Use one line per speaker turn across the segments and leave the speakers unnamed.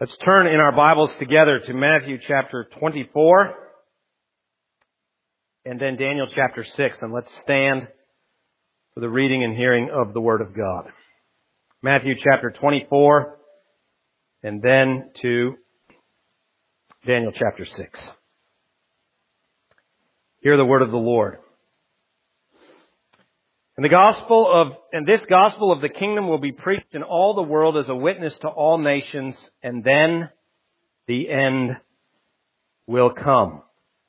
Let's turn in our Bibles together to Matthew chapter 24 and then Daniel chapter 6, and let's stand for the reading and hearing of the Word of God. Matthew chapter 24 and then to Daniel chapter 6. Hear the word of the Lord. And this gospel of the kingdom will be preached in all the world as a witness to all nations, and then the end will come.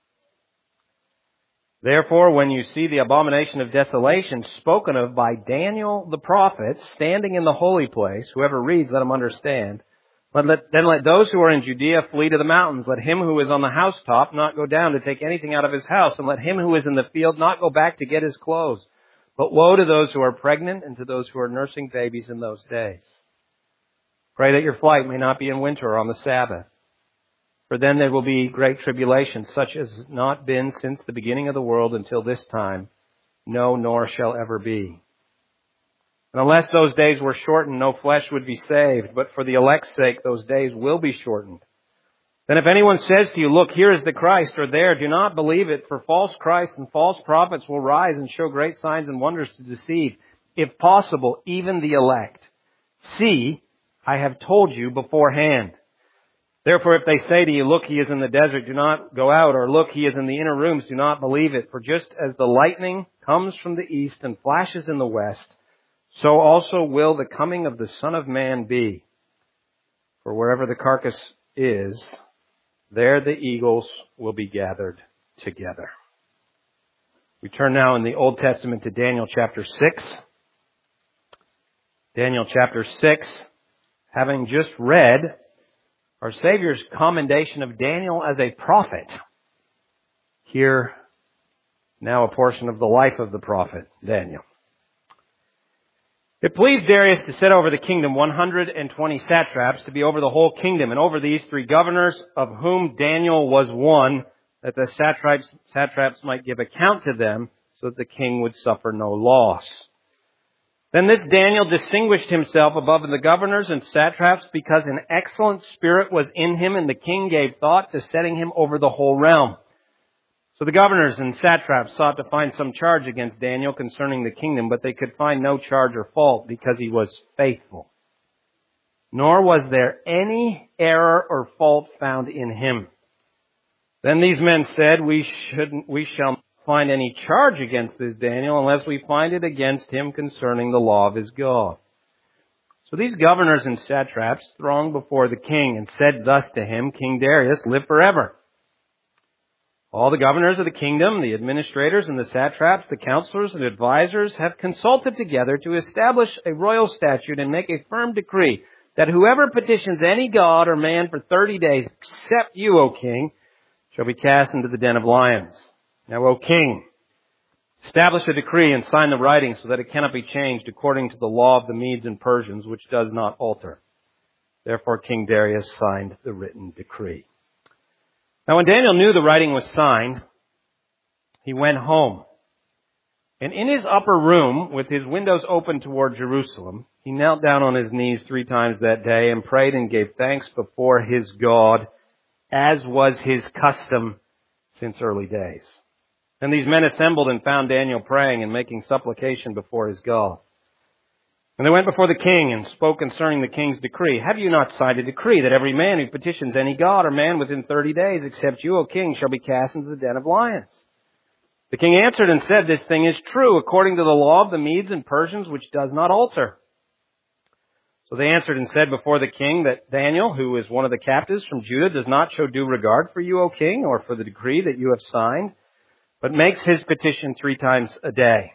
Therefore, when you see the abomination of desolation spoken of by Daniel the prophet standing in the holy place, whoever reads, let him understand. Then let those who are in Judea flee to the mountains. Let him who is on the housetop not go down to take anything out of his house, and let him who is in the field not go back to get his clothes. But woe to those who are pregnant and to those who are nursing babies in those days. Pray that your flight may not be in winter or on the Sabbath. For then there will be great tribulation, such as has not been since the beginning of the world until this time, no, nor shall ever be. And unless those days were shortened, no flesh would be saved, but for the elect's sake those days will be shortened. Then if anyone says to you, look, here is the Christ, or there, do not believe it, for false Christs and false prophets will rise and show great signs and wonders to deceive, if possible, even the elect. See, I have told you beforehand. Therefore, if they say to you, look, he is in the desert, do not go out, or look, he is in the inner rooms, do not believe it. For just as the lightning comes from the east and flashes in the west, so also will the coming of the Son of Man be. For wherever the carcass is, there the eagles will be gathered together. We turn now in the Old Testament to Daniel chapter 6. Daniel chapter 6, having just read our Savior's commendation of Daniel as a prophet. Here now a portion of the life of the prophet Daniel. It pleased Darius to set over the kingdom 120 satraps to be over the whole kingdom, and over these 3 governors, of whom Daniel was one, that the satraps might give account to them, so that the king would suffer no loss. Then this Daniel distinguished himself above the governors and satraps, because an excellent spirit was in him, and the king gave thought to setting him over the whole realm. So the governors and satraps sought to find some charge against Daniel concerning the kingdom, but they could find no charge or fault, because he was faithful. Nor was there any error or fault found in him. Then these men said, we shall not find any charge against this Daniel unless we find it against him concerning the law of his God. So these governors and satraps thronged before the king and said thus to him, King Darius, live forever. All the governors of the kingdom, the administrators and the satraps, the counselors and advisors have consulted together to establish a royal statute and make a firm decree that whoever petitions any god or man for 30 days, except you, O king, shall be cast into the den of lions. Now, O king, establish a decree and sign the writing so that it cannot be changed according to the law of the Medes and Persians, which does not alter. Therefore, King Darius signed the written decree. Now, when Daniel knew the writing was signed, he went home. And in his upper room, with his windows open toward Jerusalem, he knelt down on his knees 3 times that day and prayed and gave thanks before his God, as was his custom since early days. Then these men assembled and found Daniel praying and making supplication before his God. And they went before the king and spoke concerning the king's decree. Have you not signed a decree that every man who petitions any god or man within 30 days, except you, O king, shall be cast into the den of lions? The king answered and said, this thing is true, according to the law of the Medes and Persians, which does not alter. So they answered and said before the king that Daniel, who is one of the captives from Judah, does not show due regard for you, O king, or for the decree that you have signed, but makes his petition 3 times a day.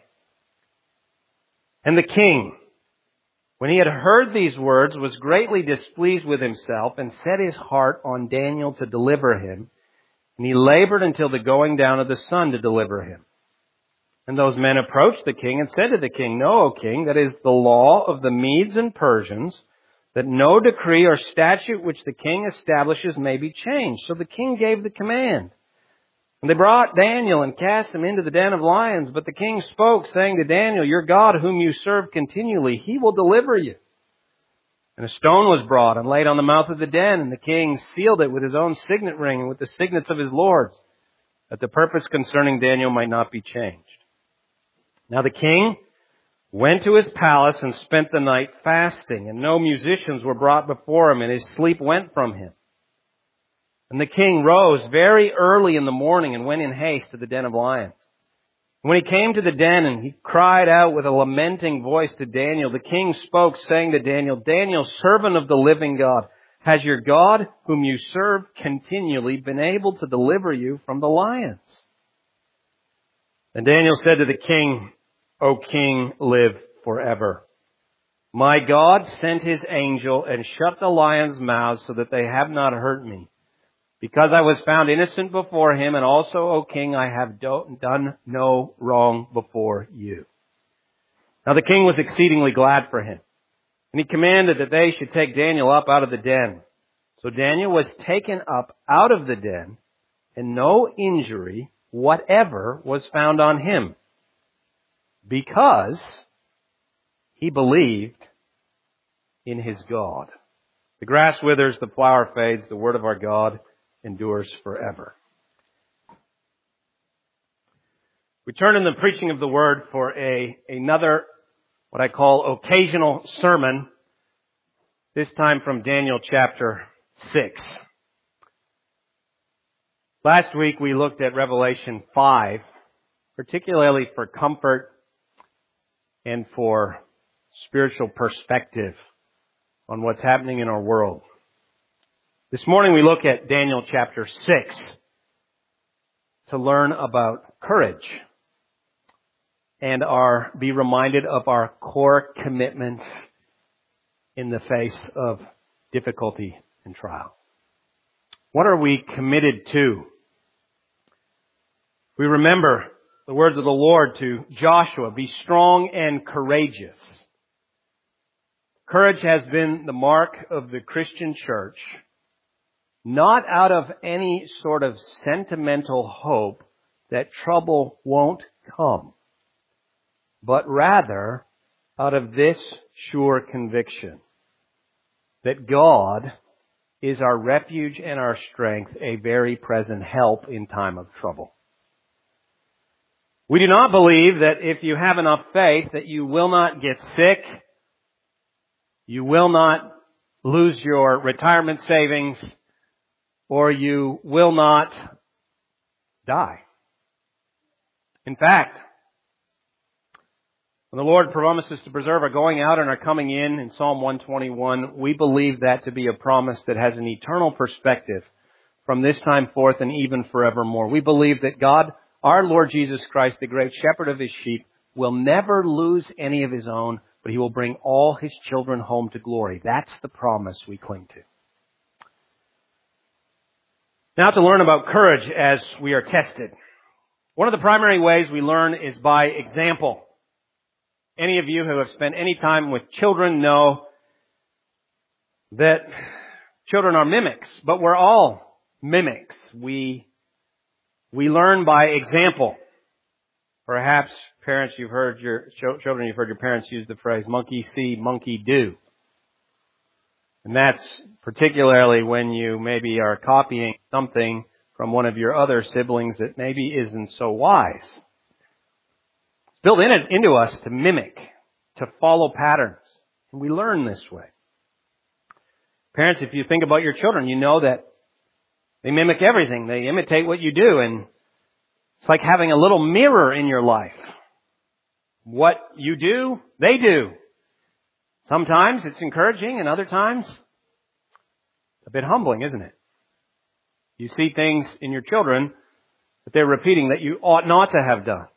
And the king, when he had heard these words, was greatly displeased with himself and set his heart on Daniel to deliver him. And he labored until the going down of the sun to deliver him. And those men approached the king and said to the king, know, O king, that is the law of the Medes and Persians, that no decree or statute which the king establishes may be changed. So the king gave the command. And they brought Daniel and cast him into the den of lions. But the king spoke, saying to Daniel, your God whom you serve continually, he will deliver you. And a stone was brought and laid on the mouth of the den, and the king sealed it with his own signet ring and with the signets of his lords, that the purpose concerning Daniel might not be changed. Now the king went to his palace and spent the night fasting, and no musicians were brought before him, and his sleep went from him. And the king rose very early in the morning and went in haste to the den of lions. When he came to the den, and he cried out with a lamenting voice to Daniel, the king spoke, saying to Daniel, Daniel, servant of the living God, has your God, whom you serve continually, been able to deliver you from the lions? And Daniel said to the king, O king, live forever. My God sent his angel and shut the lions' mouths so that they have not hurt me, because I was found innocent before him, and also, O king, I have done no wrong before you. Now the king was exceedingly glad for him, and he commanded that they should take Daniel up out of the den. So Daniel was taken up out of the den, and no injury whatever was found on him, because he believed in his God. The grass withers, the flower fades, the word of our God endures forever. We turn in the preaching of the word for another, what I call occasional sermon, this time from Daniel chapter 6. Last week we looked at Revelation 5, particularly for comfort and for spiritual perspective on what's happening in our world. This morning we look at Daniel chapter 6 to learn about courage and be reminded of our core commitments in the face of difficulty and trial. What are we committed to? We remember the words of the Lord to Joshua, be strong and courageous. Courage has been the mark of the Christian church, not out of any sort of sentimental hope that trouble won't come, but rather out of this sure conviction that God is our refuge and our strength, a very present help in time of trouble. We do not believe that if you have enough faith that you will not get sick, you will not lose your retirement savings, or you will not die. In fact, when the Lord promises to preserve our going out and our coming in Psalm 121, we believe that to be a promise that has an eternal perspective from this time forth and even forevermore. We believe that God, our Lord Jesus Christ, the great shepherd of his sheep, will never lose any of his own, but he will bring all his children home to glory. That's the promise we cling to. Now to learn about courage as we are tested. One of the primary ways we learn is by example. Any of you who have spent any time with children know that children are mimics, but we're all mimics. We learn by example. Perhaps parents, you've heard your parents use the phrase monkey see, monkey do. And that's particularly when you maybe are copying something from one of your other siblings that maybe isn't so wise. It's built into us to mimic, to follow patterns. And we learn this way. Parents, if you think about your children, you know that they mimic everything. They imitate what you do. And it's like having a little mirror in your life. What you do, they do. Sometimes it's encouraging, and other times it's a bit humbling, isn't it? You see things in your children that they're repeating that you ought not to have done.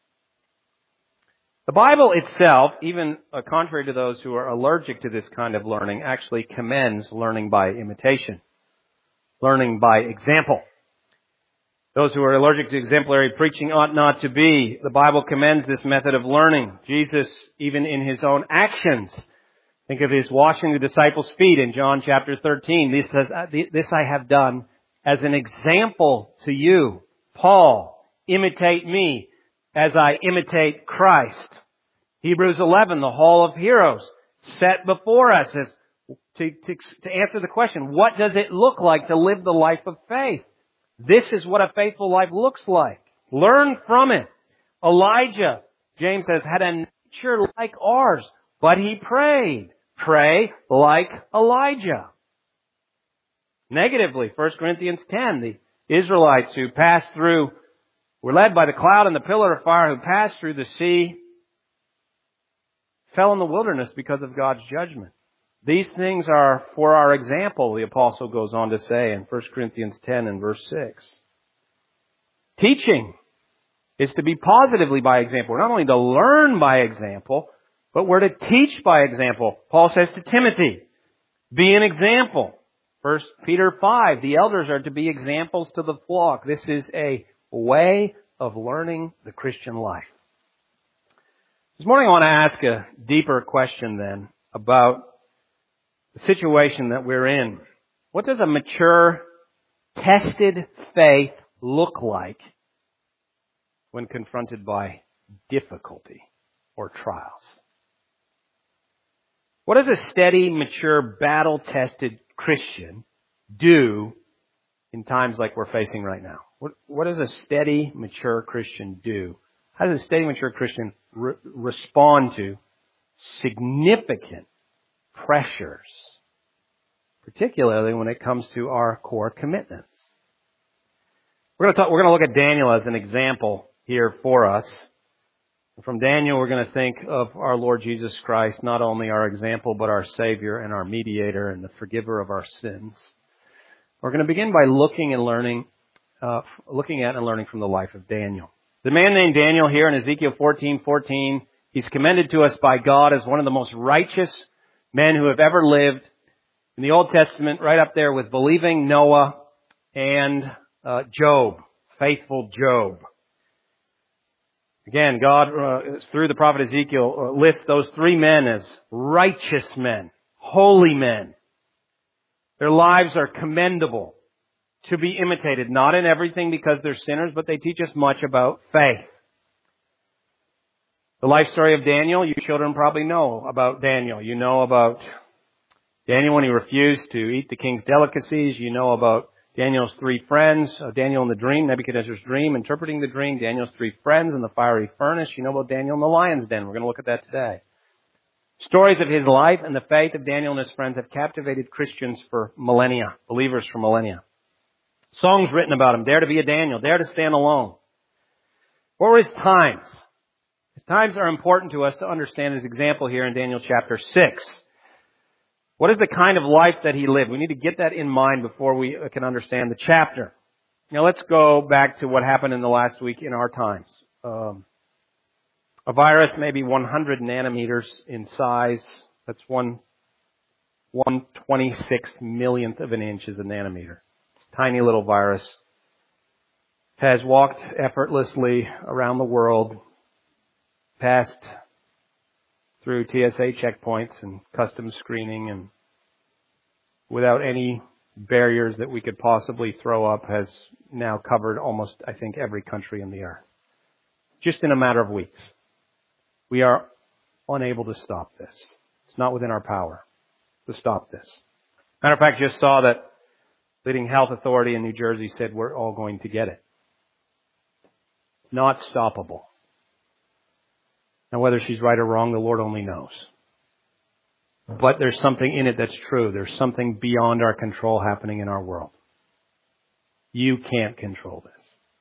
The Bible itself, even contrary to those who are allergic to this kind of learning, actually commends learning by imitation, learning by example. Those who are allergic to exemplary preaching ought not to be. The Bible commends this method of learning. Jesus, even in his own actions, think of his washing the disciples' feet in John chapter 13. He says, this I have done as an example to you. Paul, imitate me as I imitate Christ. Hebrews 11, the hall of heroes, set before us as to answer the question, what does it look like to live the life of faith? This is what a faithful life looks like. Learn from it. Elijah, James says, had a nature like ours, but he prayed. Pray like Elijah. Negatively, 1 Corinthians 10, the Israelites who passed through, were led by the cloud and the pillar of fire, who passed through the sea, fell in the wilderness because of God's judgment. These things are for our example, the apostle goes on to say in 1 Corinthians 10 and verse 6. Teaching is to be positively by example. We're not only to learn by example, but we're to teach by example. Paul says to Timothy, be an example. 1 Peter 5, the elders are to be examples to the flock. This is a way of learning the Christian life. This morning I want to ask a deeper question then about the situation that we're in. What does a mature, tested faith look like when confronted by difficulty or trials? What does a steady, mature, battle-tested Christian do in times like we're facing right now? What does a steady, mature Christian do? How does a steady, mature Christian respond to significant pressures, particularly when it comes to our core commitments? We're going to look at Daniel as an example here for us. From Daniel, we're going to think of our Lord Jesus Christ, not only our example, but our Savior and our mediator and the forgiver of our sins. We're going to begin by looking at and learning from the life of Daniel. The man named Daniel here in Ezekiel 14:14, he's commended to us by God as one of the most righteous men who have ever lived. In the Old Testament, right up there with believing Noah and Job, faithful Job. Again, God, through the prophet Ezekiel, lists those three men as righteous men, holy men. Their lives are commendable, to be imitated, not in everything because they're sinners, but they teach us much about faith. The life story of Daniel, you children probably know about Daniel. You know about Daniel when he refused to eat the king's delicacies. You know about Daniel's three friends, Daniel in the dream, Nebuchadnezzar's dream, interpreting the dream, Daniel's three friends in the fiery furnace. You know about Daniel in the lion's den. We're going to look at that today. Stories of his life and the faith of Daniel and his friends have captivated Christians for millennia, believers for millennia. Songs written about him, Dare to be a Daniel, Dare to stand alone. What were his times? His times are important to us to understand his example here in Daniel chapter 6. What is the kind of life that he lived? We need to get that in mind before we can understand the chapter. Now let's go back to what happened in the last week in our times. A virus maybe 100 nanometers in size. That's 1/126 millionth of an inch is a nanometer. It's a tiny little virus. Has walked effortlessly around the world, passed through TSA checkpoints and customs screening, and without any barriers that we could possibly throw up, has now covered almost, I think, every country in the earth. Just in a matter of weeks. We are unable to stop this. It's not within our power to stop this. Matter of fact, just saw that leading health authority in New Jersey said we're all going to get it. Not stoppable. Now, whether she's right or wrong, the Lord only knows. But there's something in it that's true. There's something beyond our control happening in our world. You can't control this.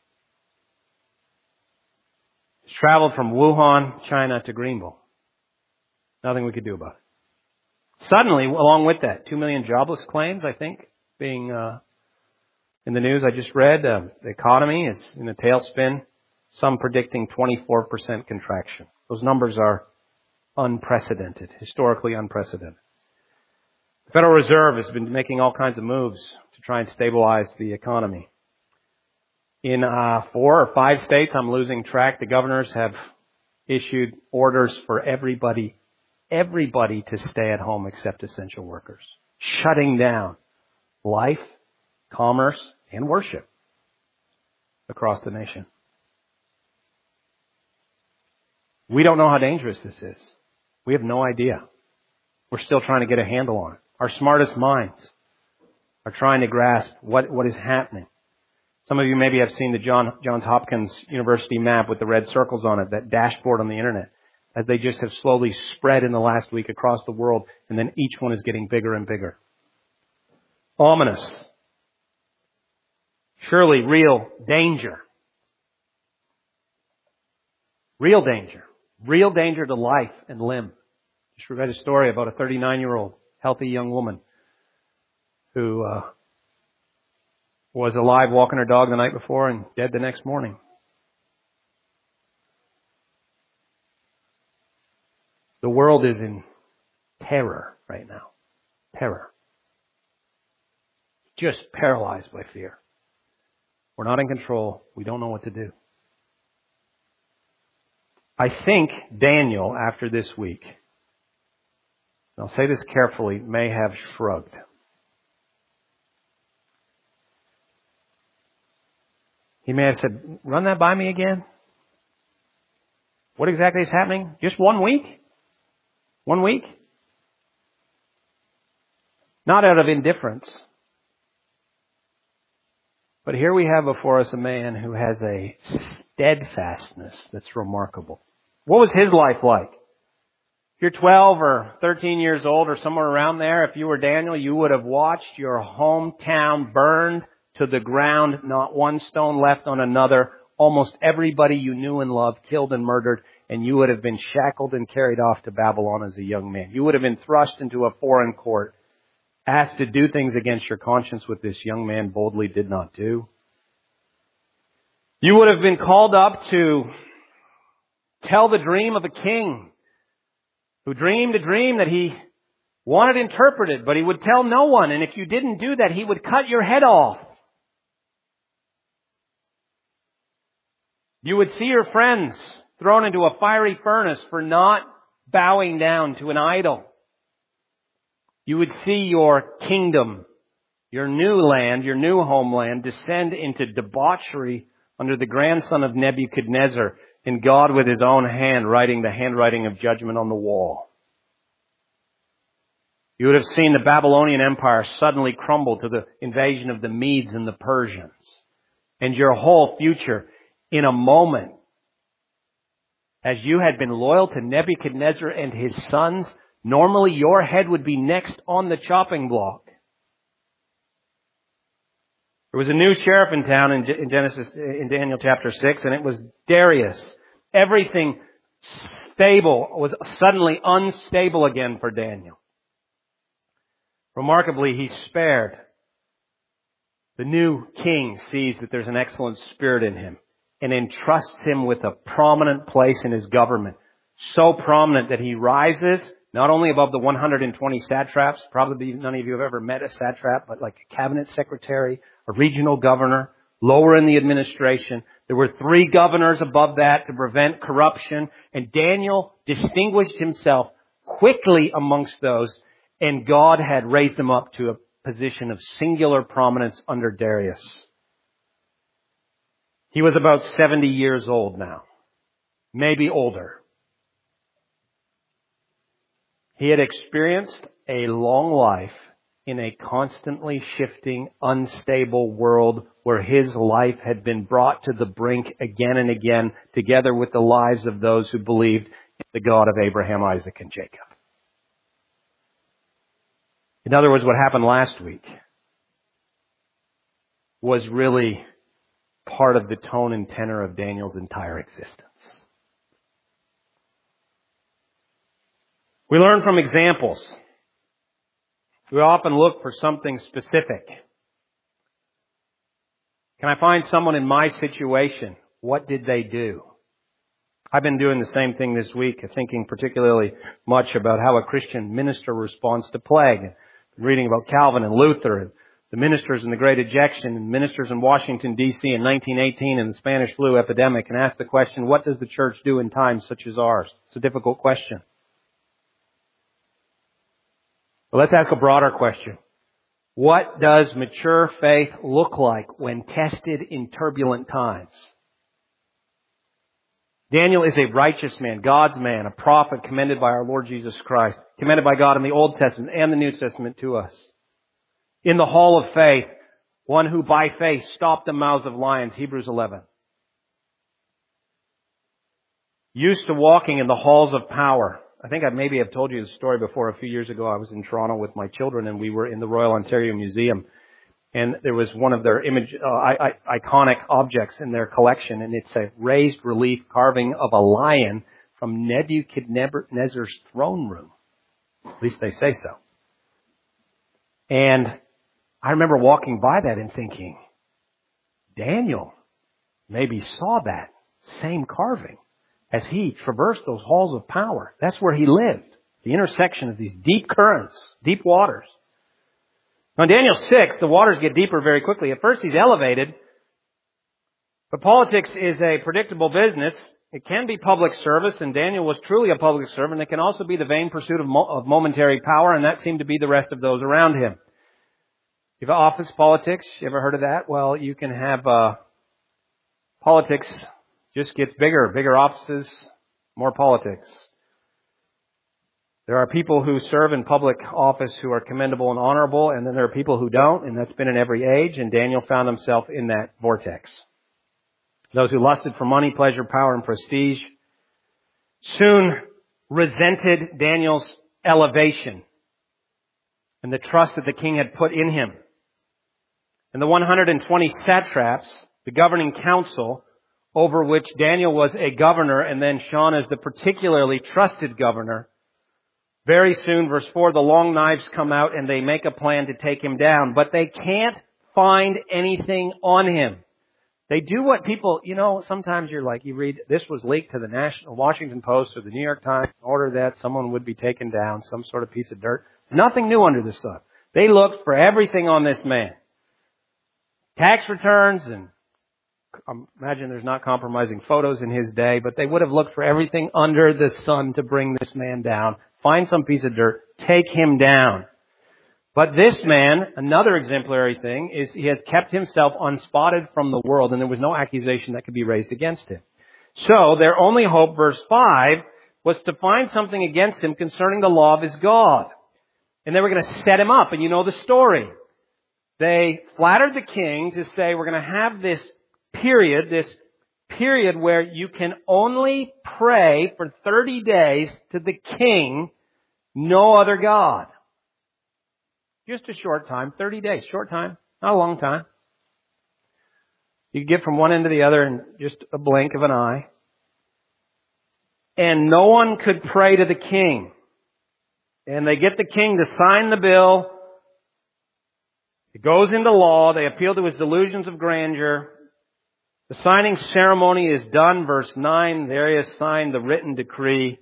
It's traveled from Wuhan, China to Greenville. Nothing we could do about it. Suddenly, along with that, 2 million jobless claims, I think, being in the news I just read. The economy is in a tailspin. Some predicting 24% contraction. Those numbers are unprecedented, historically unprecedented. The Federal Reserve has been making all kinds of moves to try and stabilize the economy. In 4 or 5 states, I'm losing track, the governors have issued orders for everybody to stay at home except essential workers, shutting down life, commerce, and worship across the nation. We don't know how dangerous this is. We have no idea. We're still trying to get a handle on it. Our smartest minds are trying to grasp what is happening. Some of you maybe have seen the Johns Hopkins University map with the red circles on it, that dashboard on the internet, as they just have slowly spread in the last week across the world, and then each one is getting bigger and bigger. Ominous. Surely real danger. Real danger. Real danger to life and limb. Just read a story about a 39-year-old healthy young woman who was alive walking her dog the night before and dead the next morning. The world is in terror right now. Terror. Just paralyzed by fear. We're not in control. We don't know what to do. I think Daniel, after this week, and I'll say this carefully, may have shrugged. He may have said, run that by me again? What exactly is happening? Just 1 week? 1 week? Not out of indifference. But here we have before us a man who has a steadfastness that's remarkable. What was his life like? If you're 12 or 13 years old or somewhere around there, if you were Daniel, you would have watched your hometown burned to the ground, not one stone left on another, almost everybody you knew and loved killed and murdered, and you would have been shackled and carried off to Babylon as a young man. You would have been thrust into a foreign court, asked to do things against your conscience which this young man boldly did not do. You would have been called up to tell the dream of a king who dreamed a dream that he wanted interpreted, but he would tell no one, and if you didn't do that, he would cut your head off. You would see your friends thrown into a fiery furnace for not bowing down to an idol. You would see your kingdom, your new land, your new homeland descend into debauchery under the grandson of Nebuchadnezzar, and God with his own hand writing the handwriting of judgment on the wall. You would have seen the Babylonian Empire suddenly crumble to the invasion of the Medes and the Persians. And your whole future in a moment, as you had been loyal to Nebuchadnezzar and his sons, normally your head would be next on the chopping block. There was a new sheriff in town in Daniel chapter 6, and it was Darius. Everything stable was suddenly unstable again for Daniel. Remarkably, he's spared. The new king sees that there's an excellent spirit in him and entrusts him with a prominent place in his government. So prominent that he rises not only above the 120 satraps, probably none of you have ever met a satrap, but like a cabinet secretary, a regional governor, lower in the administration. There were 3 governors above that to prevent corruption, and Daniel distinguished himself quickly amongst those, and God had raised him up to a position of singular prominence under Darius. He was about 70 years old now, maybe older. He had experienced a long life in a constantly shifting, unstable world where his life had been brought to the brink again and again, together with the lives of those who believed in the God of Abraham, Isaac, and Jacob. In other words, what happened last week was really part of the tone and tenor of Daniel's entire existence. We learn from examples. We often look for something specific. Can I find someone in my situation? What did they do? I've been doing the same thing this week, thinking particularly much about how a Christian minister responds to plague. Reading about Calvin and Luther and the ministers in the Great Ejection and ministers in Washington, D.C. in 1918 and the Spanish flu epidemic, and ask the question, what does the church do in times such as ours? It's a difficult question. But let's ask a broader question. What does mature faith look like when tested in turbulent times? Daniel is a righteous man, God's man, a prophet commended by our Lord Jesus Christ, commended by God in the Old Testament and the New Testament to us. In the hall of faith, one who by faith stopped the mouths of lions, Hebrews 11. Used to walking in the halls of power. I think I maybe have told you the story before. A few years ago, I was in Toronto with my children and we were in the Royal Ontario Museum. And there was one of their iconic objects in their collection, and it's a raised relief carving of a lion from Nebuchadnezzar's throne room. At least they say so. And I remember walking by that and thinking, Daniel maybe saw that same carving as he traversed those halls of power. That's where he lived, the intersection of these deep currents, deep waters. Now in Daniel 6, the waters get deeper very quickly. At first he's elevated, but politics is a predictable business. It can be public service, and Daniel was truly a public servant. It can also be the vain pursuit of momentary power, and that seemed to be the rest of those around him. You have office politics. You ever heard of that? Well, you can have politics just gets bigger offices, more politics. There are people who serve in public office who are commendable and honorable, and then there are people who don't, and that's been in every age, and Daniel found himself in that vortex. Those who lusted for money, pleasure, power, and prestige soon resented Daniel's elevation and the trust that the king had put in him. And the 120 satraps, the governing council, over which Daniel was a governor and then shone as the particularly trusted governor, very soon, verse 4, the long knives come out and they make a plan to take him down. But they can't find anything on him. They do what people, sometimes you're like, you read, this was leaked to the Washington Post or the New York Times, in order that someone would be taken down, some sort of piece of dirt. Nothing new under the sun. They looked for everything on this man. Tax returns, and imagine there's not compromising photos in his day, but they would have looked for everything under the sun to bring this man down. Find some piece of dirt, take him down. But this man, another exemplary thing, is he has kept himself unspotted from the world, and there was no accusation that could be raised against him. So their only hope, verse 5, was to find something against him concerning the law of his God. And they were going to set him up, and you know the story. They flattered the king to say, we're going to have this period where you can only pray for 30 days to the king, no other God. Just a short time, 30 days, short time, not a long time. You could get from one end to the other in just a blink of an eye. And no one could pray to the king. And they get the king to sign the bill. It goes into law. They appeal to his delusions of grandeur. The signing ceremony is done. Verse 9, there is signed the written decree.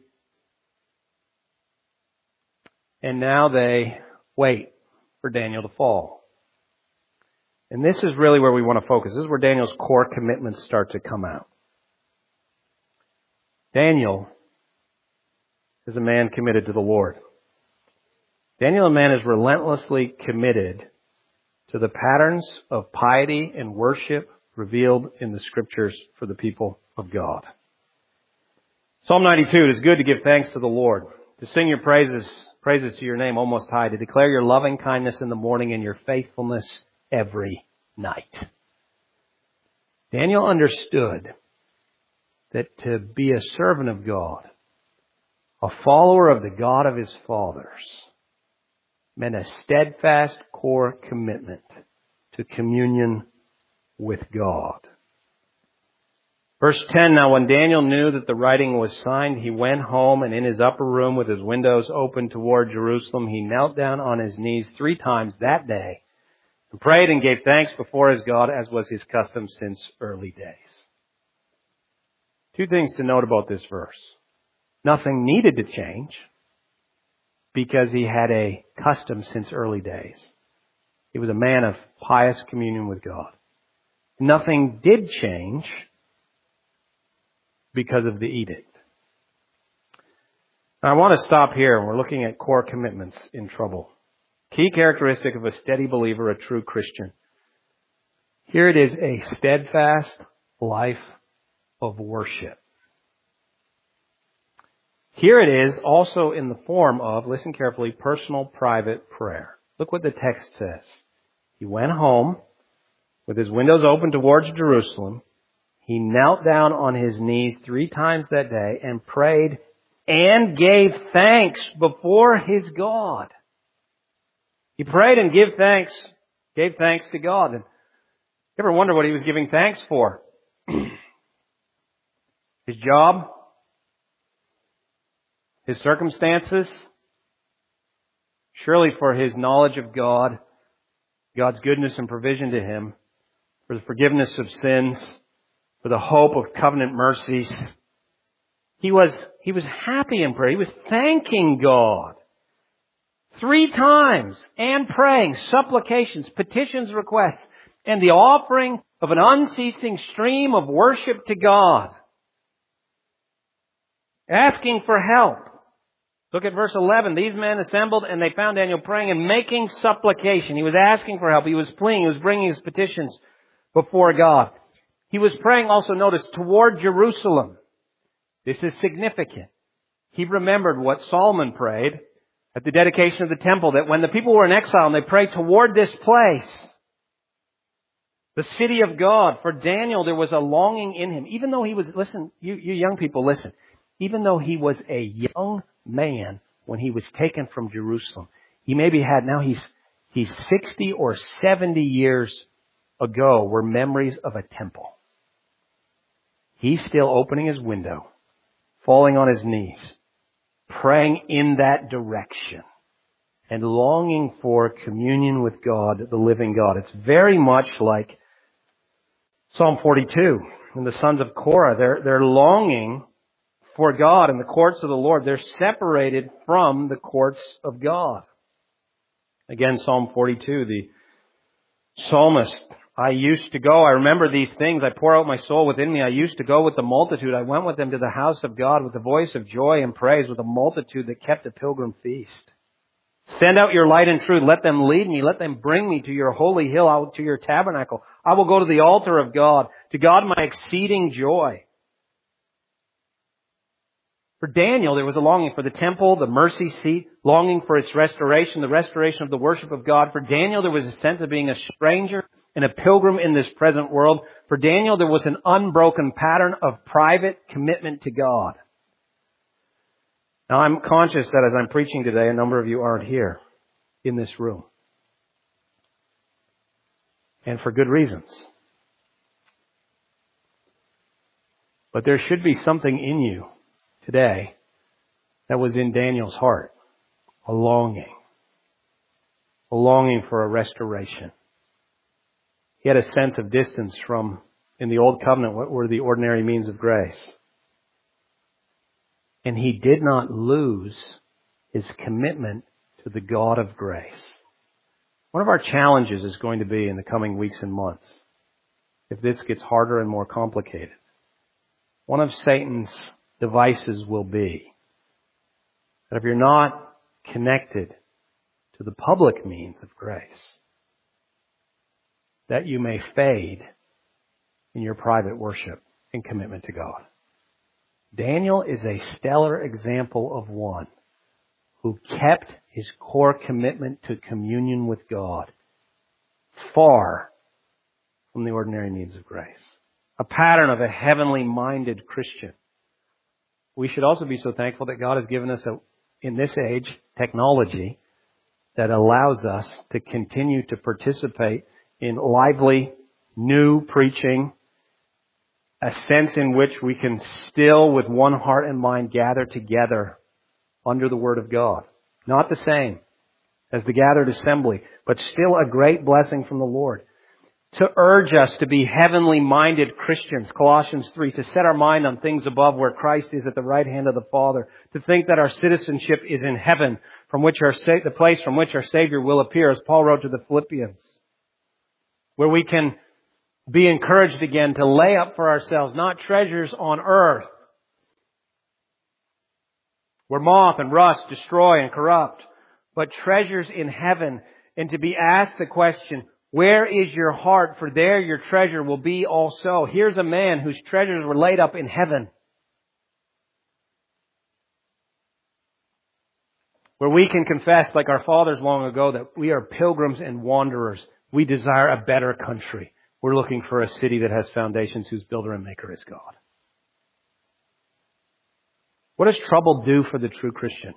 And now they wait for Daniel to fall. And this is really where we want to focus. This is where Daniel's core commitments start to come out. Daniel is a man committed to the Lord. Daniel, a man, is relentlessly committed to the patterns of piety and worship revealed in the Scriptures for the people of God. Psalm 92, it is good to give thanks to the Lord, to sing your praises to your name, O Most High, to declare your loving kindness in the morning and your faithfulness every night. Daniel understood that to be a servant of God, a follower of the God of his fathers, meant a steadfast core commitment to communion with God. Verse 10, now when Daniel knew that the writing was signed, he went home, and in his upper room with his windows open toward Jerusalem, he knelt down on his knees 3 times that day and prayed and gave thanks before his God, as was his custom since early days. 2 things to note about this verse. Nothing needed to change because he had a custom since early days. He was a man of pious communion with God. Nothing did change because of the edict. Now, I want to stop here, and we're looking at core commitments in trouble. Key characteristic of a steady believer, a true Christian. Here it is, a steadfast life of worship. Here it is also in the form of, listen carefully, personal private prayer. Look what the text says. He went home with his windows open towards Jerusalem. He knelt down on his knees 3 times that day and prayed and gave thanks before his God. He prayed and gave thanks to God. And you ever wonder what he was giving thanks for? His job? His circumstances? Surely for his knowledge of God, God's goodness and provision to him, for the forgiveness of sins, for the hope of covenant mercies. He was happy in prayer. He was thanking God 3 times and praying, supplications, petitions, requests, and the offering of an unceasing stream of worship to God. Asking for help. Look at verse 11. These men assembled and they found Daniel praying and making supplication. He was asking for help. He was pleading. He was bringing his petitions before God. He was praying also, notice, toward Jerusalem. This is significant. He remembered what Solomon prayed at the dedication of the temple, that when the people were in exile and they prayed toward this place, the city of God, for Daniel there was a longing in him. Even though he was, listen, you young people, listen. Even though he was a young man when he was taken from Jerusalem, he maybe had, now he's 60 or 70 years ago, were memories of a temple. He's still opening his window, falling on his knees, praying in that direction, and longing for communion with God, the living God. It's very much like Psalm 42 and the sons of Korah. They're longing for God in the courts of the Lord. They're separated from the courts of God. Again, Psalm 42, the psalmist, I used to go, I remember these things, I pour out my soul within me. I used to go with the multitude. I went with them to the house of God with the voice of joy and praise, with a multitude that kept a pilgrim feast. Send out your light and truth. Let them lead me. Let them bring me to your holy hill, out to your tabernacle. I will go to the altar of God, to God my exceeding joy. For Daniel, there was a longing for the temple, the mercy seat, longing for its restoration, the restoration of the worship of God. For Daniel, there was a sense of being a stranger and a pilgrim in this present world. For Daniel, there was an unbroken pattern of private commitment to God. Now, I'm conscious that as I'm preaching today, a number of you aren't here in this room. And for good reasons. But there should be something in you today that was in Daniel's heart. A longing for a restoration. He had a sense of distance from, in the Old Covenant, what were the ordinary means of grace. And he did not lose his commitment to the God of grace. One of our challenges is going to be in the coming weeks and months, if this gets harder and more complicated. One of Satan's devices will be that if you're not connected to the public means of grace, that you may fade in your private worship and commitment to God. Daniel is a stellar example of one who kept his core commitment to communion with God far from the ordinary means of grace. A pattern of a heavenly minded Christian. We should also be so thankful that God has given us, in this age, technology that allows us to continue to participate in lively, new preaching, a sense in which we can still, with one heart and mind, gather together under the Word of God. Not the same as the gathered assembly, but still a great blessing from the Lord. To urge us to be heavenly minded Christians, Colossians 3, to set our mind on things above where Christ is at the right hand of the Father, to think that our citizenship is in heaven, from which the place from which our Savior will appear, as Paul wrote to the Philippians, where we can be encouraged again to lay up for ourselves not treasures on earth, where moth and rust destroy and corrupt, but treasures in heaven, and to be asked the question, where is your heart? For there your treasure will be also. Here's a man whose treasures were laid up in heaven. where we can confess, like our fathers long ago, that we are pilgrims and wanderers. We desire a better country. We're looking for a city that has foundations, whose builder and maker is God. What does trouble do for the true Christian?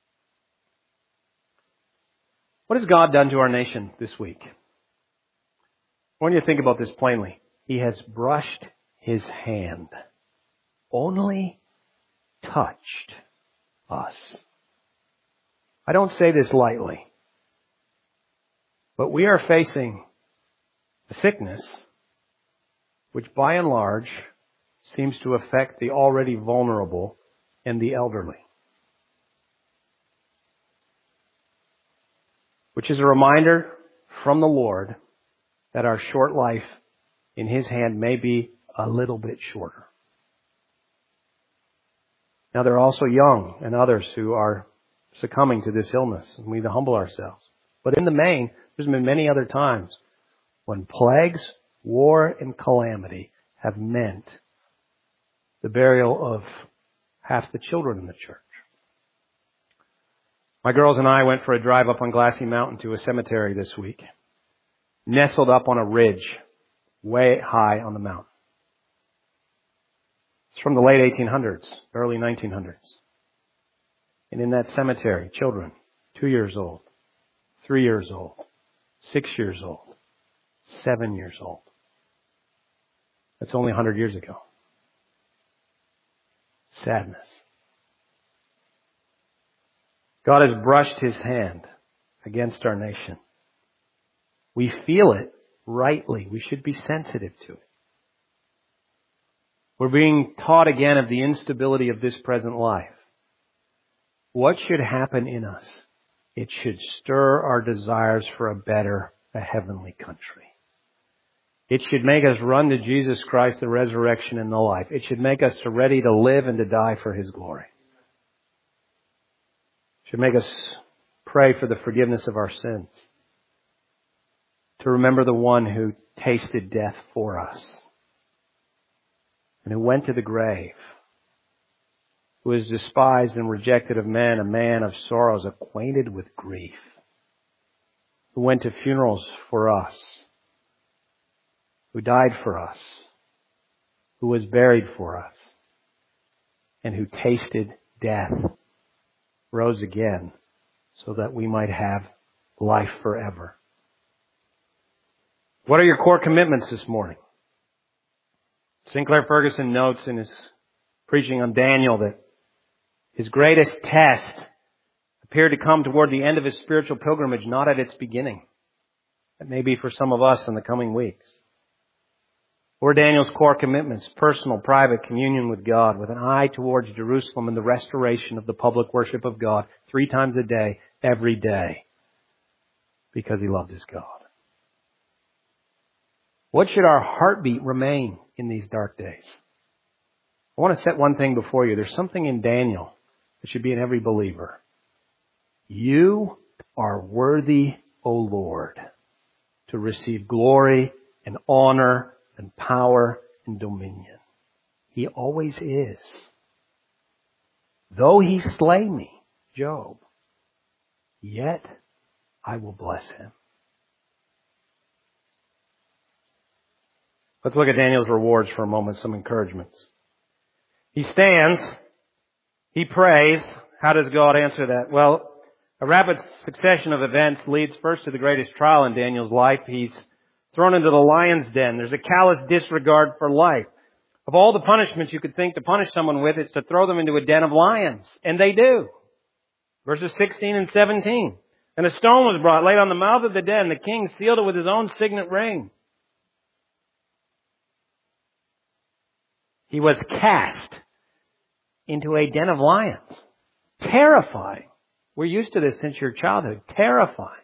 What has God done to our nation this week? I want you to think about this plainly. He has brushed His hand. Only touched us. I don't say this lightly, but we are facing a sickness which by and large seems to affect the already vulnerable and the elderly. Which is a reminder from the Lord that our short life in His hand may be a little bit shorter. Now there are also young and others who are succumbing to this illness, and we need to humble ourselves. But in the main, there's been many other times when plagues, war, and calamity have meant the burial of half the children in the church. My girls and I went for a drive up on Glassy Mountain to a cemetery this week, nestled up on a ridge way high on the mountain. It's from the late 1800s, early 1900s. And in that cemetery, children, 2 years old, 3 years old, 6 years old, 7 years old. That's only 100 years ago. Sadness. God has brushed His hand against our nation. We feel it rightly. We should be sensitive to it. We're being taught again of the instability of this present life. What should happen in us? It should stir our desires for a better, a heavenly country. It should make us run to Jesus Christ, the resurrection and the life. It should make us ready to live and to die for His glory. It should make us pray for the forgiveness of our sins. To remember the one who tasted death for us and who went to the grave, who was despised and rejected of men, a man of sorrows, acquainted with grief, who went to funerals for us, who died for us, who was buried for us, and who tasted death, rose again, so that we might have life forever. What are your core commitments this morning? Sinclair Ferguson notes in his preaching on Daniel that his greatest test appeared to come toward the end of his spiritual pilgrimage, not at its beginning. That may be for some of us in the coming weeks. Or Daniel's core commitments, personal, private communion with God, with an eye towards Jerusalem and the restoration of the public worship of God 3 times a day, every day, because he loved his God. What should our heartbeat remain in these dark days? I want to set one thing before you. There's something in Daniel that should be in every believer. You are worthy, O Lord, to receive glory and honor and power and dominion. He always is. Though He slay me, Job, yet I will bless Him. Let's look at Daniel's rewards for a moment, some encouragements. He stands, he prays. How does God answer that? Well, a rapid succession of events leads first to the greatest trial in Daniel's life. He's thrown into the lion's den. There's a callous disregard for life. Of all the punishments you could think to punish someone with, it's to throw them into a den of lions. And they do. Verses 16 and 17. And a stone was brought, laid on the mouth of the den. The king sealed it with his own signet ring. He was cast into a den of lions. Terrifying. We're used to this since your childhood. Terrifying.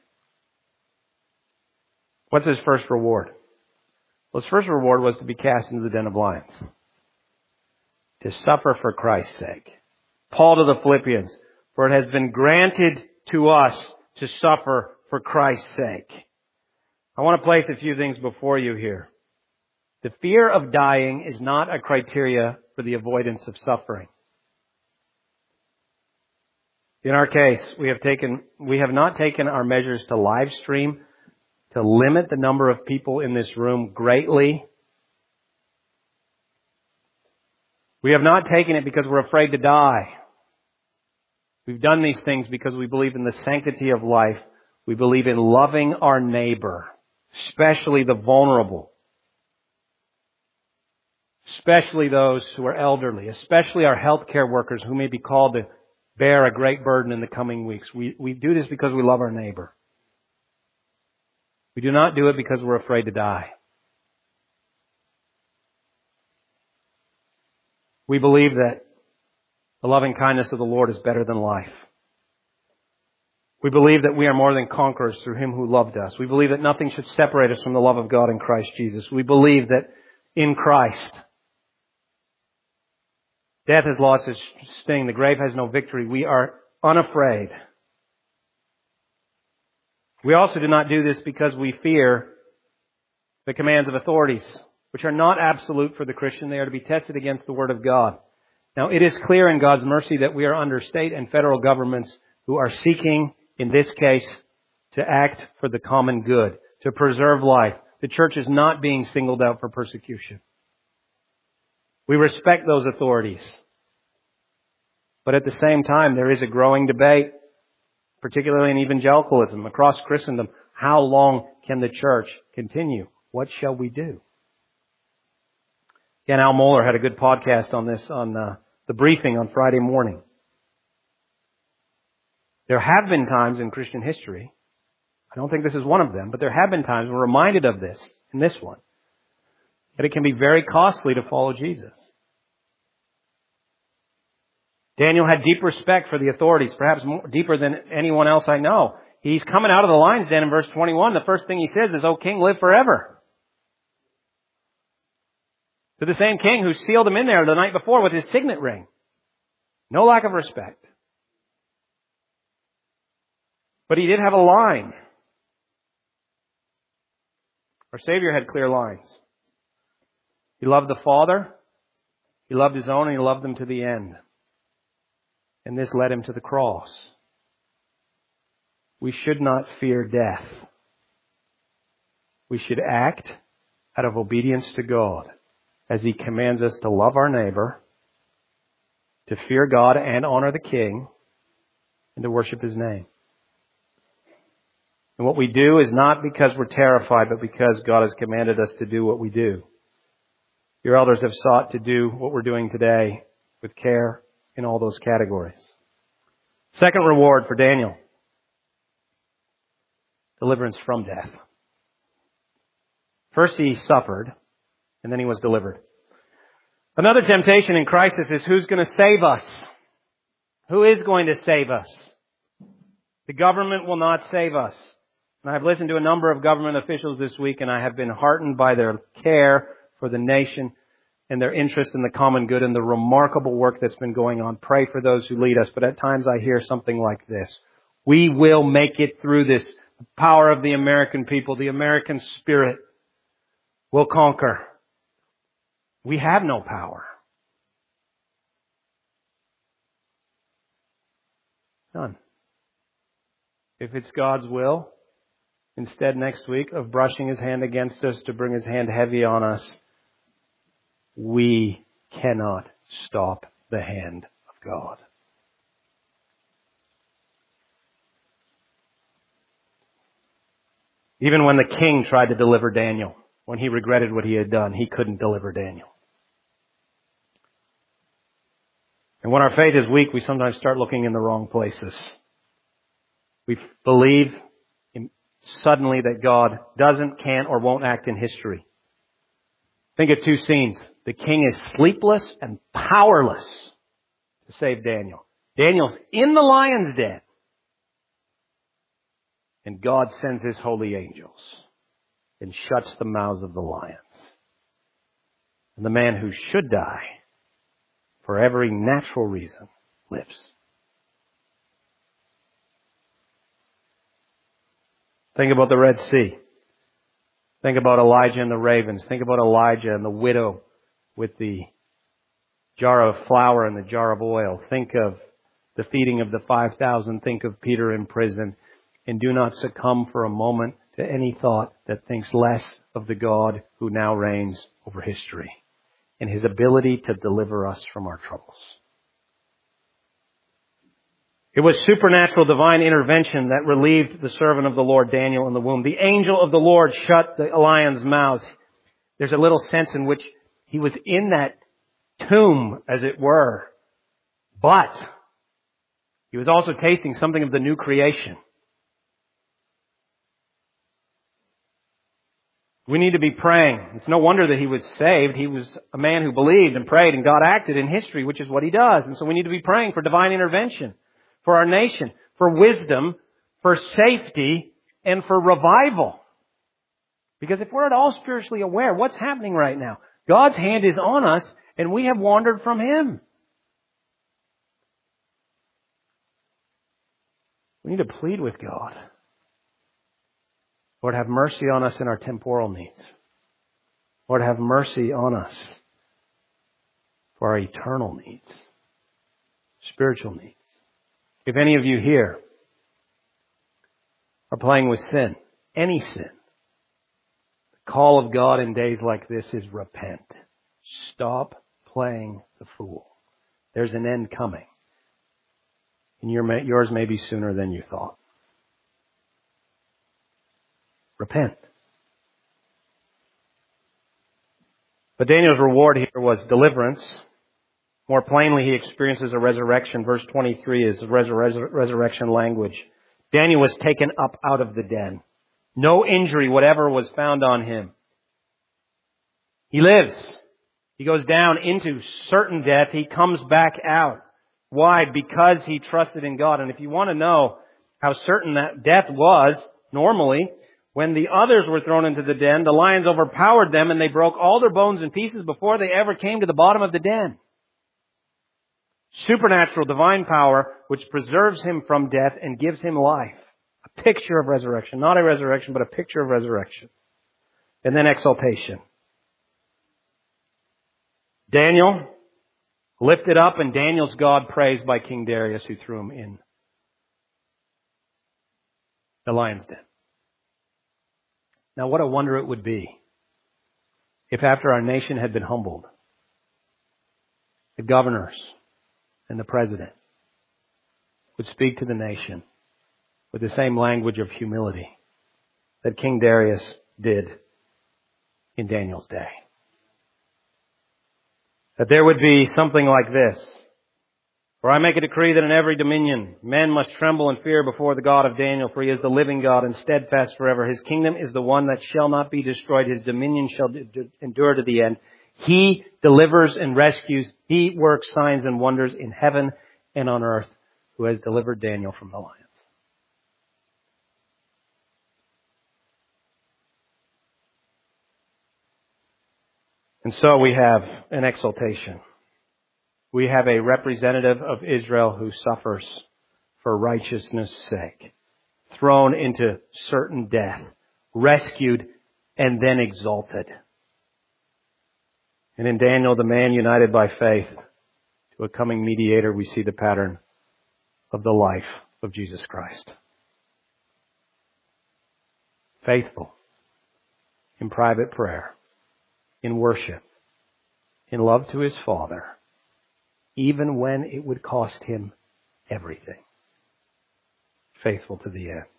What's his first reward? Well, his first reward was to be cast into the den of lions. To suffer for Christ's sake. Paul to the Philippians, for it has been granted to us to suffer for Christ's sake. I want to place a few things before you here. The fear of dying is not a criteria for the avoidance of suffering. In our case, we have not taken our measures to live stream to limit the number of people in this room greatly. We have not taken it because we're afraid to die. We've done these things because we believe in the sanctity of life. We believe in loving our neighbor, especially the vulnerable, especially those who are elderly, especially our healthcare workers who may be called to bear a great burden in the coming weeks. We do this because we love our neighbor. We do not do it because we're afraid to die. We believe that the loving kindness of the Lord is better than life. We believe that we are more than conquerors through Him who loved us. We believe that nothing should separate us from the love of God in Christ Jesus. We believe that in Christ, death has lost its sting. The grave has no victory. We are unafraid. We also do not do this because we fear the commands of authorities, which are not absolute for the Christian. They are to be tested against the Word of God. Now, it is clear in God's mercy that we are under state and federal governments who are seeking, in this case, to act for the common good, to preserve life. The church is not being singled out for persecution. We respect those authorities. But at the same time, there is a growing debate, particularly in evangelicalism across Christendom. How long can the church continue? What shall we do? Again, Al Mohler had a good podcast on this on the briefing on Friday morning. There have been times in Christian history, I don't think this is one of them, but there have been times we're reminded of this, in this one, that it can be very costly to follow Jesus. Daniel had deep respect for the authorities, perhaps more, deeper than anyone else I know. He's coming out of the lion's den in verse 21. The first thing he says is, "O king, live forever." To the same king who sealed him in there the night before with his signet ring. No lack of respect. But he did have a line. Our Savior had clear lines. He loved the Father, He loved His own, and He loved them to the end. And this led Him to the cross. We should not fear death. We should act out of obedience to God as He commands us to love our neighbor, to fear God and honor the King, and to worship His name. And what we do is not because we're terrified, but because God has commanded us to do what we do. Your elders have sought to do what we're doing today with care in all those categories. Second reward for Daniel: deliverance from death. First he suffered, and then he was delivered. Another temptation in crisis is who's going to save us? Who is going to save us? The government will not save us. And I've listened to a number of government officials this week, and I have been heartened by their care for the nation and their interest in the common good and the remarkable work that's been going on. Pray for those who lead us. But at times I hear something like this: we will make it through this. The power of the American people, the American spirit will conquer. We have no power. None. If it's God's will, instead next week of brushing His hand against us to bring His hand heavy on us, we cannot stop the hand of God. Even when the king tried to deliver Daniel, when he regretted what he had done, he couldn't deliver Daniel. And when our faith is weak, we sometimes start looking in the wrong places. We believe suddenly that God doesn't, can't, or won't act in history. Think of two scenes. The king is sleepless and powerless to save Daniel. Daniel's in the lion's den. And God sends His holy angels and shuts the mouths of the lions. And the man who should die, for every natural reason, lives. Think about the Red Sea. Think about Elijah and the ravens. Think about Elijah and the widow with the jar of flour and the jar of oil. Think of the feeding of the 5,000. Think of Peter in prison. And do not succumb for a moment to any thought that thinks less of the God who now reigns over history and His ability to deliver us from our troubles. It was supernatural divine intervention that relieved the servant of the Lord, Daniel, in the womb. The angel of the Lord shut the lion's mouth. There's a little sense in which he was in that tomb, as it were. But he was also tasting something of the new creation. We need to be praying. It's no wonder that he was saved. He was a man who believed and prayed, and God acted in history, which is what He does. And so we need to be praying for divine intervention, for our nation, for wisdom, for safety, and for revival. Because if we're at all spiritually aware, what's happening right now? God's hand is on us, and we have wandered from Him. We need to plead with God. Lord, have mercy on us in our temporal needs. Lord, have mercy on us for our eternal needs, spiritual needs. If any of you here are playing with sin, any sin, the call of God in days like this is repent. Stop playing the fool. There's an end coming. And yours may be sooner than you thought. Repent. But Daniel's reward here was deliverance. More plainly, he experiences a resurrection. Verse 23 is resurrection language. Daniel was taken up out of the den. No injury whatever was found on him. He lives. He goes down into certain death. He comes back out. Why? Because he trusted in God. And if you want to know how certain that death was, normally, when the others were thrown into the den, the lions overpowered them and they broke all their bones in pieces before they ever came to the bottom of the den. Supernatural divine power which preserves him from death and gives him life. A picture of resurrection. Not a resurrection, but a picture of resurrection. And then exaltation. Daniel lifted up, and Daniel's God praised by King Darius, who threw him in the lion's den. Now, what a wonder it would be if after our nation had been humbled, the governors and the president would speak to the nation with the same language of humility that King Darius did in Daniel's day. That there would be something like this. For I make a decree that in every dominion men must tremble and fear before the God of Daniel, for He is the living God and steadfast forever. His kingdom is the one that shall not be destroyed. His dominion shall endure to the end. He delivers and rescues. He works signs and wonders in heaven and on earth, who has delivered Daniel from the lions. And so we have an exaltation. We have a representative of Israel who suffers for righteousness' sake, thrown into certain death, rescued, and then exalted. And in Daniel, the man united by faith to a coming mediator, we see the pattern of the life of Jesus Christ. Faithful in private prayer, in worship, in love to His Father, even when it would cost Him everything. Faithful to the end.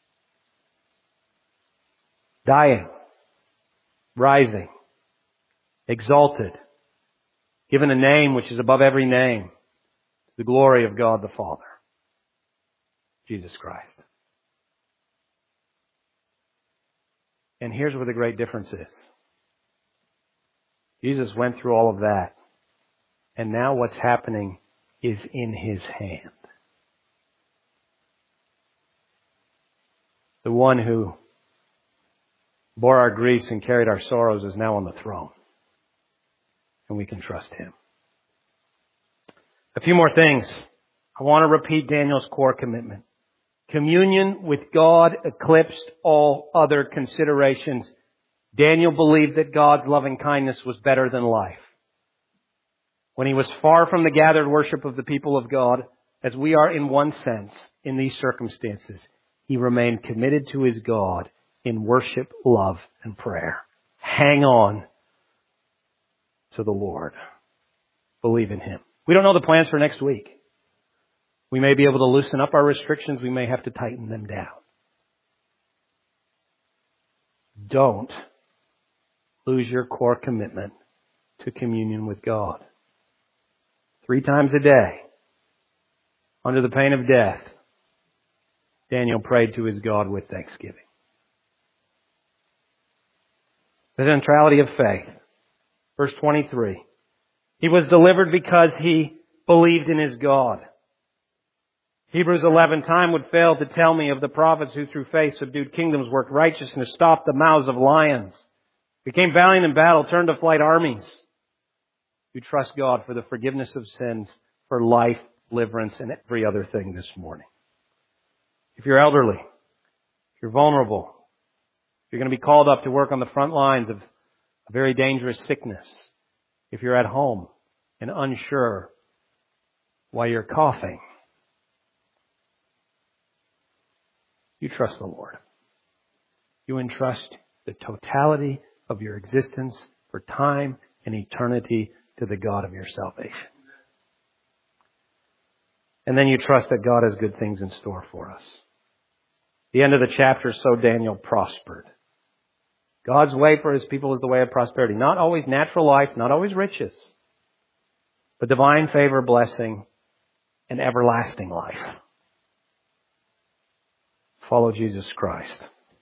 Dying, rising, exalted, given a name which is above every name, the glory of God the Father, Jesus Christ. And here's where the great difference is. Jesus went through all of that, and now what's happening is in His hand. The one who bore our griefs and carried our sorrows is now on the throne, and we can trust Him. A few more things. I want to repeat Daniel's core commitment. Communion with God eclipsed all other considerations. Daniel believed that God's loving kindness was better than life. When he was far from the gathered worship of the people of God, as we are in one sense in these circumstances, he remained committed to his God in worship, love, and prayer. Hang on to the Lord. Believe in Him. We don't know the plans for next week. We may be able to loosen up our restrictions. We may have to tighten them down. Don't lose your core commitment to communion with God. 3 times a day, under the pain of death, Daniel prayed to his God with thanksgiving. The centrality of faith. Verse 23. He was delivered because he believed in his God. Hebrews 11, time would fail to tell me of the prophets who through faith subdued kingdoms, worked righteousness, stopped the mouths of lions, became valiant in battle, turned to flight armies. You trust God for the forgiveness of sins, for life, deliverance, and every other thing this morning. If you're elderly, if you're vulnerable, if you're going to be called up to work on the front lines of a very dangerous sickness, if you're at home and unsure why you're coughing, you trust the Lord. You entrust the totality of your existence for time and eternity to the God of your salvation. And then you trust that God has good things in store for us. The end of the chapter, so Daniel prospered. God's way for His people is the way of prosperity. Not always natural life, not always riches, but divine favor, blessing, and everlasting life. Follow Jesus Christ.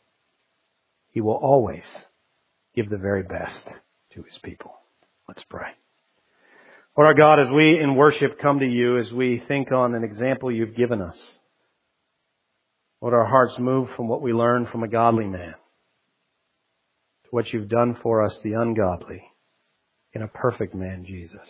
He will always give the very best to His people. Let's pray. Lord our God, as we in worship come to You, as we think on an example You've given us, Lord, our hearts move from what we learned from a godly man to what You've done for us, the ungodly, in a perfect man, Jesus.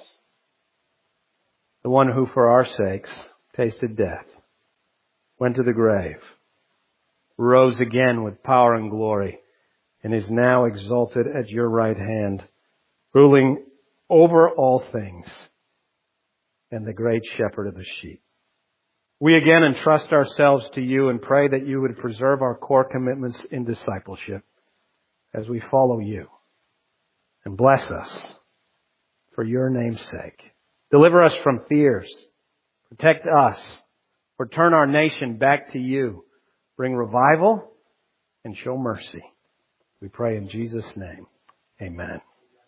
The one who for our sakes tasted death, went to the grave, rose again with power and glory, and is now exalted at Your right hand, ruling over all things, and the great shepherd of the sheep. We again entrust ourselves to You and pray that You would preserve our core commitments in discipleship as we follow You. And bless us for Your name's sake. Deliver us from fears. Protect us. Return our nation back to You. Bring revival and show mercy. We pray in Jesus' name. Amen.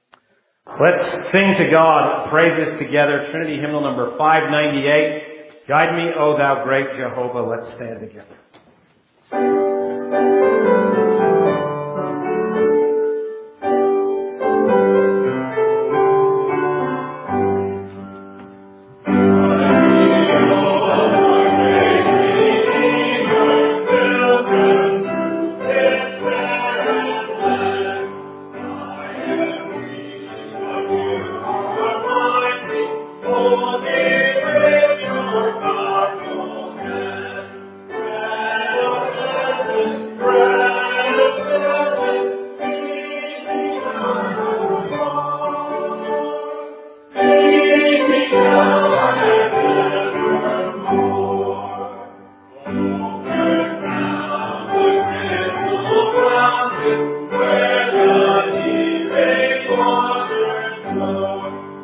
Let's sing to God praises together. Trinity hymnal number 598. Guide me, O Thou great Jehovah. Let's stand together.
Where the deep waters flow.